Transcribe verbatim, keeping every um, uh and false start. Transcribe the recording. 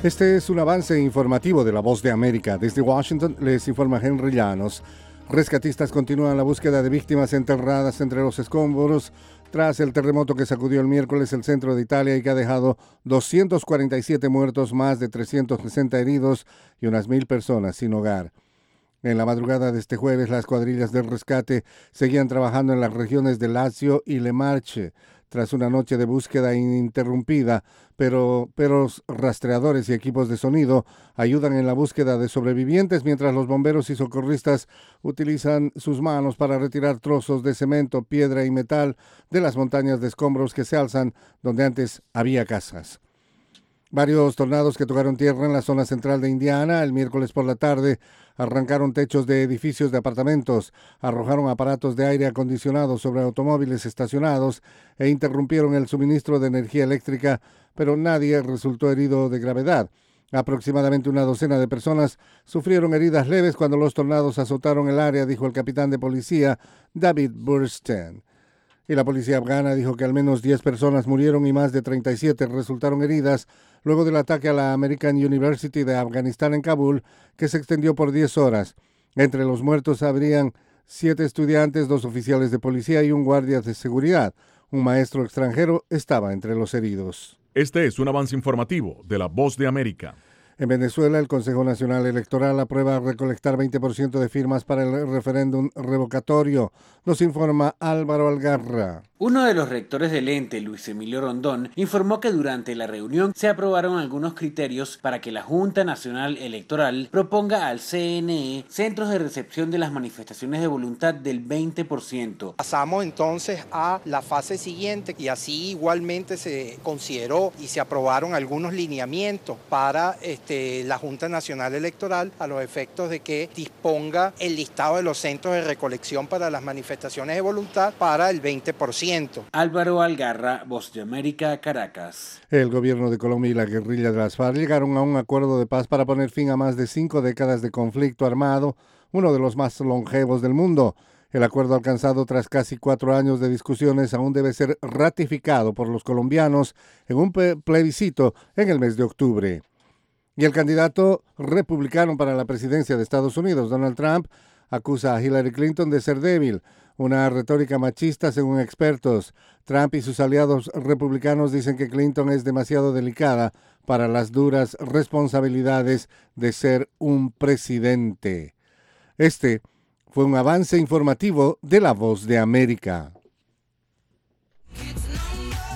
Este es un avance informativo de La Voz de América. Desde Washington les informa Henry Llanos. Rescatistas continúan la búsqueda de víctimas enterradas entre los escombros tras el terremoto que sacudió el miércoles el centro de Italia y que ha dejado doscientos cuarenta y siete muertos, más de trescientos sesenta heridos y unas mil personas sin hogar. En la madrugada de este jueves, las cuadrillas del rescate seguían trabajando en las regiones de Lazio y Le Marche, tras una noche de búsqueda ininterrumpida, pero, pero rastreadores y equipos de sonido ayudan en la búsqueda de sobrevivientes mientras los bomberos y socorristas utilizan sus manos para retirar trozos de cemento, piedra y metal de las montañas de escombros que se alzan donde antes había casas. Varios tornados que tocaron tierra en la zona central de Indiana el miércoles por la tarde arrancaron techos de edificios de apartamentos, arrojaron aparatos de aire acondicionado sobre automóviles estacionados e interrumpieron el suministro de energía eléctrica, pero nadie resultó herido de gravedad. Aproximadamente una docena de personas sufrieron heridas leves cuando los tornados azotaron el área, dijo el capitán de policía David Burstein. Y la policía afgana dijo que al menos diez personas murieron y más de treinta y siete resultaron heridas luego del ataque a la American University de Afganistán en Kabul, que se extendió por diez horas. Entre los muertos habrían siete estudiantes, dos oficiales de policía y un guardia de seguridad. Un maestro extranjero estaba entre los heridos. Este es un avance informativo de La Voz de América. En Venezuela, el Consejo Nacional Electoral aprueba recolectar veinte por ciento de firmas para el referéndum revocatorio. Nos informa Álvaro Algarra. Uno de los rectores del ente, Luis Emilio Rondón, informó que durante la reunión se aprobaron algunos criterios para que la Junta Nacional Electoral proponga al C N E centros de recepción de las manifestaciones de voluntad del veinte por ciento. Pasamos entonces a la fase siguiente y así igualmente se consideró y se aprobaron algunos lineamientos para este, la Junta Nacional Electoral a los efectos de que disponga el listado de los centros de recolección para las manifestaciones de voluntad para el veinte por ciento. Álvaro Algarra, Voz de América, Caracas. El gobierno de Colombia y la guerrilla de las FARC llegaron a un acuerdo de paz para poner fin a más de cinco décadas de conflicto armado, uno de los más longevos del mundo. El acuerdo alcanzado tras casi cuatro años de discusiones aún debe ser ratificado por los colombianos en un plebiscito en el mes de octubre. Y el candidato republicano para la presidencia de Estados Unidos, Donald Trump, acusa a Hillary Clinton de ser débil, una retórica machista según expertos. Trump y sus aliados republicanos dicen que Clinton es demasiado delicada para las duras responsabilidades de ser un presidente. Este fue un avance informativo de La Voz de América.